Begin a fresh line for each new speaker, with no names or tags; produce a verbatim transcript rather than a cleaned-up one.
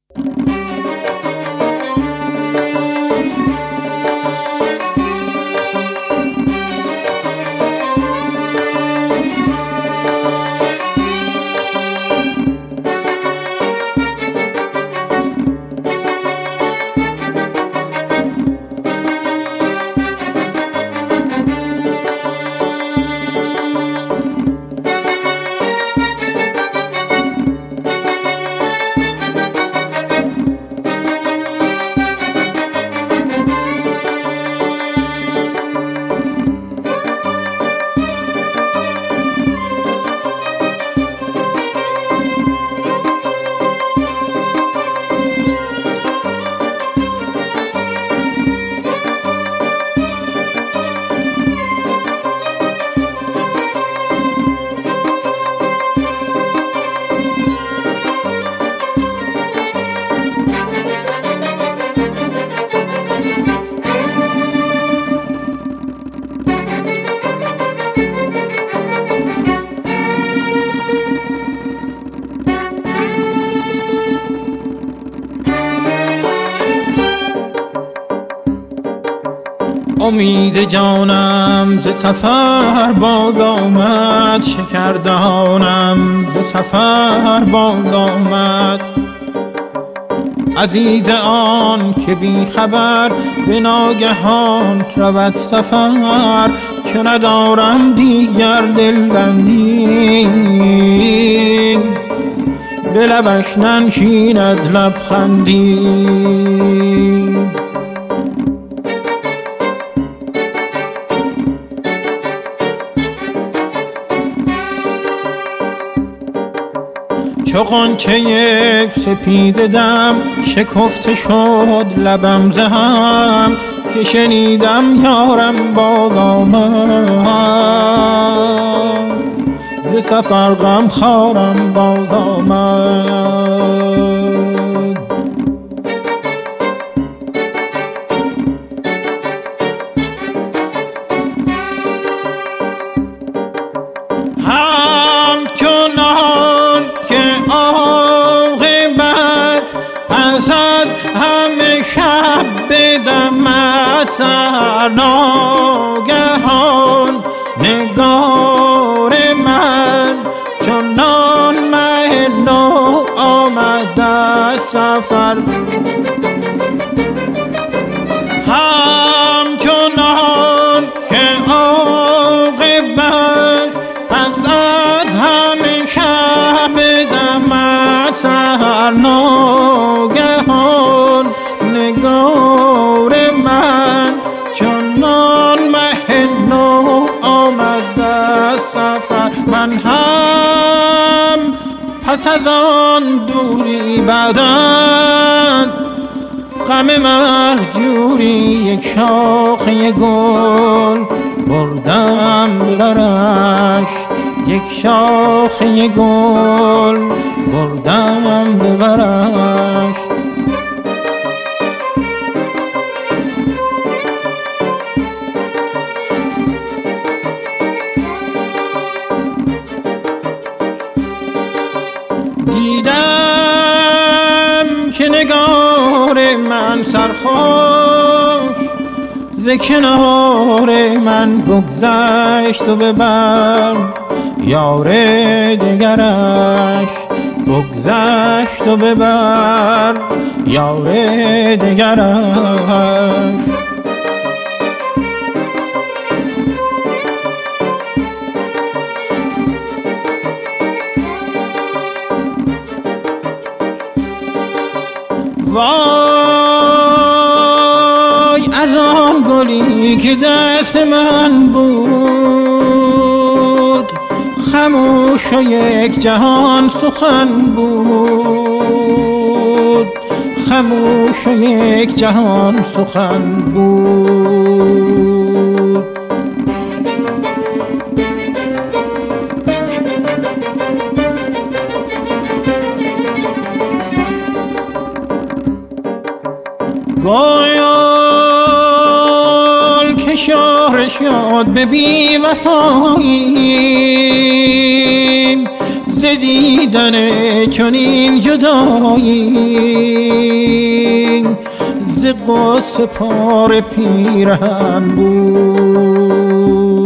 امید جانم ز سفر باز آمد، شکردهانم ز سفر باز آمد. عزیز آن که بی خبر به ناگهان رود سفر، که ندارم دیگر دلبندی به لبش ننشیند لبخندی. چو غنچه سپید دم شکفته شد لبم ز هم، که شنیدم یارم باز آمد، ز سفر غم خوارم باز آمد. همچنان که عاقبت پس از همه شب بدمد، سحر ناگهان نگار من چنان مه نو آمد از سفر. همچنان که عاقبت پس از همه شب بدمد، سحر ناگهان نگار من چنان مه نو آمد از سفر. من هم پس از آن دوری بعد از غم مهجوری، یک شاخه گل بردم ببرش، یک شاخه گل بردم ببرش. دیدم که نگار من سرخوش ز کنار من بگذشت و ببر، یار دگرش بگذشت و ببر، یار دگرش. وای از آن گلی که دست من بود، خاموش و یک جهان سخن بود، خاموش و یک جهان سخن بود. گل که شهره شد به بی وفایی، ز دیدن چنین جدایی ز غصه پاره پیرهن بود.